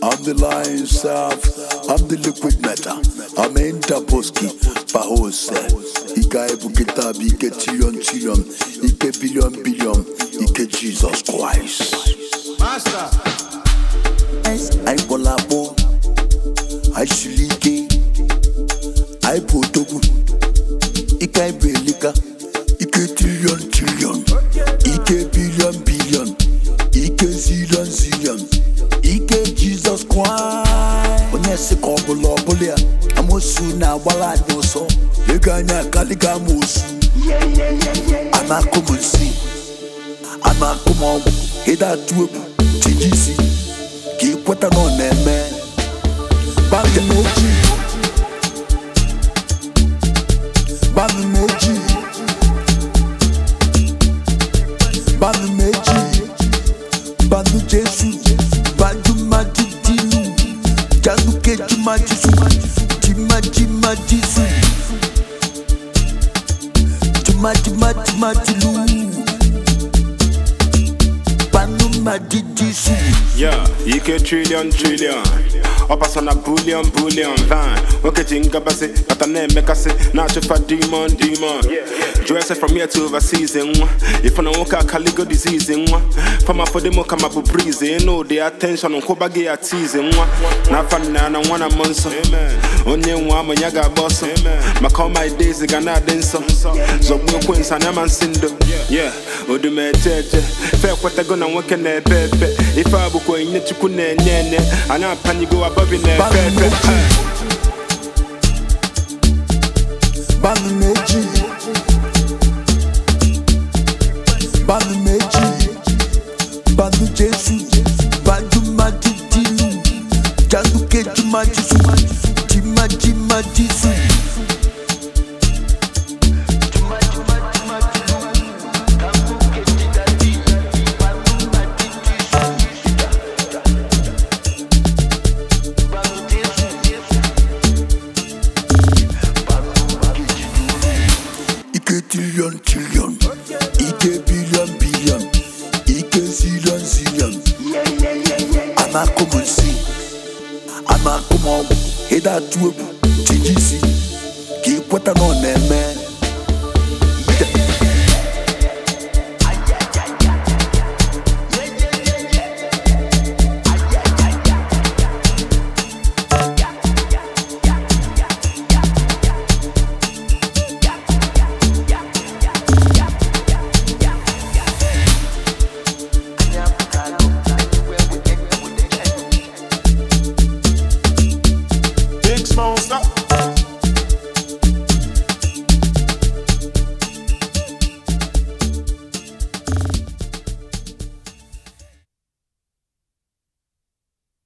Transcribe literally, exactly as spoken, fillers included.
I'm the lion self, I'm the liquid matter. I'm Interposki, Pahose. Ika ebuketa bi ike trillion trillion, ike billion billion, ike Jesus Christ. Master. I Bolabo, I Shulike, I Potogu, Ika Belika, Ike trillion trillion, Ike billion billion, Ike zillion zillion, Ike Jesus Christ. Onese kobulo bulia, amosu na wala nyoso, leganya kaliga mosu. Amakomunsi, amakomo, heda tuebu, tijisi, ki kwata no neme. Bami meji, bami meji, bami meji, bami Jesu, badu maji dilu, janu keji maji su, jima jima jisu, jima jima jima jilu, banu maji jisu. Yeah, ike trillion trillion. Opas on a bullion bullion van. Okay, jinga basi, but I name make us say, not for demon demon. Dress from here to overseas in one. If I don't walk out Caligo disease in one. From for them come up with breeze. You know the attention on Kobagi at teasing one. Not for nana one a month. Only one when yaga boss. My call my days the Ghana dancer. So we queens and I'm sindo. Yeah, or do me church. Fair what I gonna work in there, baby. If I book in the chukune, and I'm panigo above in there. Bami meji, bami meji, bami Jesu, badu maji dilu, janu keji maji su, jima jima jisu. Ike trillion trillion, Ike billion billion, Ike zillion zillion. Amakomunsi, amakomo, heda tuebu, tijisi, ki kwata no neme. Big small stop.